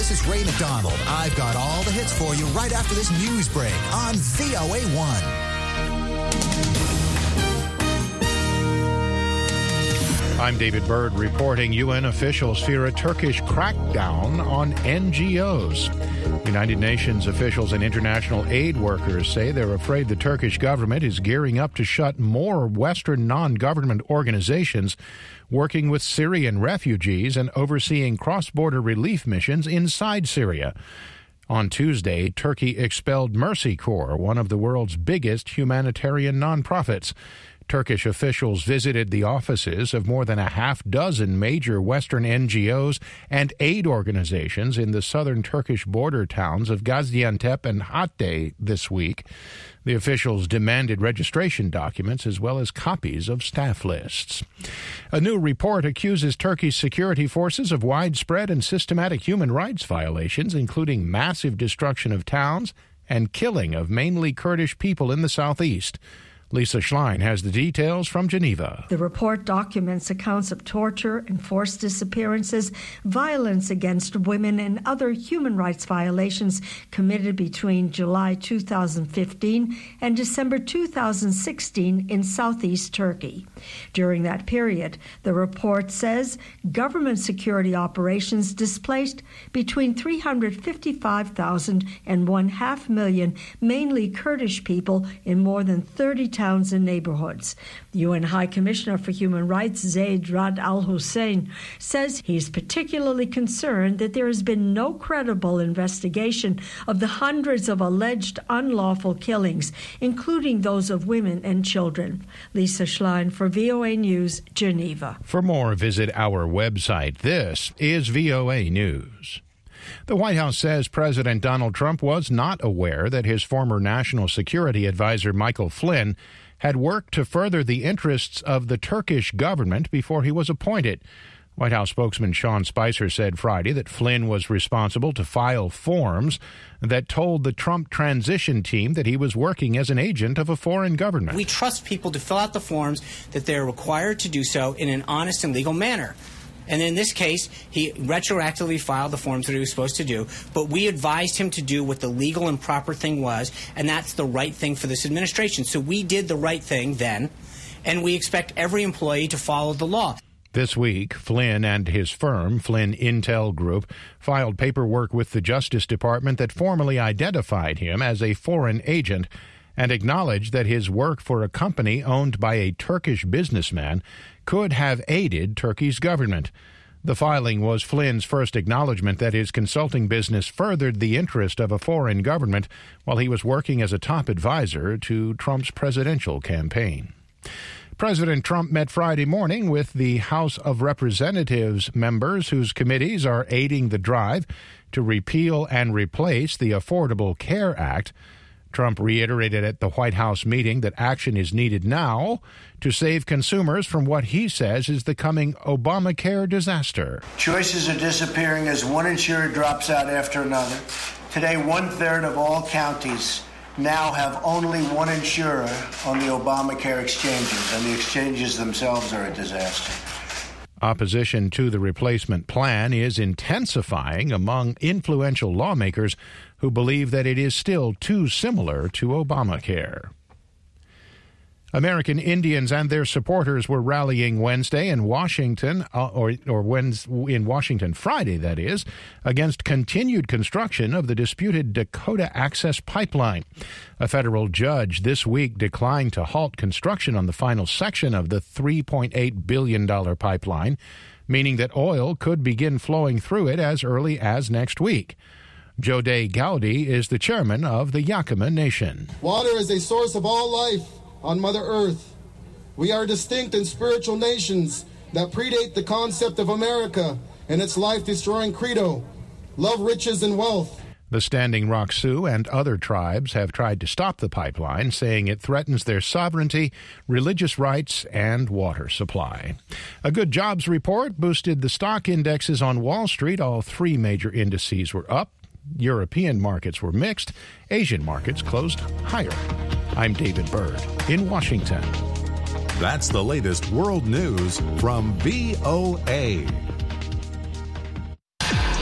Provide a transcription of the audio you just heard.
this is Ray McDonald. I've got all the hits for you right after this news break on VOA1. I'm David Byrd reporting UN officials fear a Turkish crackdown on NGOs. United Nations officials and international aid workers say they're afraid the Turkish government is gearing up to shut more Western non-government organizations working with Syrian refugees and overseeing cross-border relief missions inside Syria. On Tuesday, Turkey expelled Mercy Corps, one of the world's biggest humanitarian nonprofits. Turkish officials visited the offices of more than a half dozen major Western NGOs and aid organizations in the southern Turkish border towns of Gaziantep and Hatay this week. The officials demanded registration documents as well as copies of staff lists. A new report accuses Turkey's security forces of widespread and systematic human rights violations, including massive destruction of towns and killing of mainly Kurdish people in the southeast. Lisa Schlein has the details from Geneva. The report documents accounts of torture, enforced disappearances, violence against women, and other human rights violations committed between July 2015 and December 2016 in southeast Turkey. During that period, the report says government security operations displaced between 355,000 and 500,000 mainly Kurdish people in more than 30 towns and neighborhoods. The UN High Commissioner for Human Rights, Zeid Ra'ad Al Hussein, says he's particularly concerned that there has been no credible investigation of the hundreds of alleged unlawful killings, including those of women and children. Lisa Schlein for VOA News, Geneva. For more, visit our website. This is VOA News. The White House says President Donald Trump was not aware that his former national security advisor Michael Flynn had worked to further the interests of the Turkish government before he was appointed. White House spokesman Sean Spicer said Friday that Flynn was responsible to file forms that told the Trump transition team that he was working as an agent of a foreign government. We trust people to fill out the forms that they're required to do so in an honest and legal manner. And in this case, he retroactively filed the forms that he was supposed to do, but we advised him to do what the legal and proper thing was, and that's the right thing for this administration. So we did the right thing then, and we expect every employee to follow the law. This week, Flynn and his firm, Flynn Intel Group, filed paperwork with the Justice Department that formally identified him as a foreign agent and acknowledged that his work for a company owned by a Turkish businessman could have aided Turkey's government. The filing was Flynn's first acknowledgement that his consulting business furthered the interest of a foreign government while he was working as a top advisor to Trump's presidential campaign. President Trump met Friday morning with the House of Representatives members whose committees are aiding the drive to repeal and replace the Affordable Care Act. Trump reiterated at the White House meeting that action is needed now to save consumers from what he says is the coming Obamacare disaster. Choices are disappearing as one insurer drops out after another. Today, 1/3 of all counties now have only one insurer on the Obamacare exchanges, and the exchanges themselves are a disaster. Opposition to the replacement plan is intensifying among influential lawmakers who believe that it is still too similar to Obamacare. American Indians and their supporters were rallying Wednesday in Washington, in Washington Friday, that is, against continued construction of the disputed Dakota Access Pipeline. A federal judge this week declined to halt construction on the final section of the $3.8 billion pipeline, meaning that oil could begin flowing through it as early as next week. Jode Gowdy is the chairman of the Yakama Nation. Water is a source of all life on Mother Earth. We are distinct and spiritual nations that predate the concept of America and its life-destroying credo, love riches and wealth. The Standing Rock Sioux and other tribes have tried to stop the pipeline, saying it threatens their sovereignty, religious rights, and water supply. A good jobs report boosted the stock indexes on Wall Street. All three major indices were up. European markets were mixed. Asian markets closed higher. I'm David Byrd in Washington. That's the latest world news from VOA.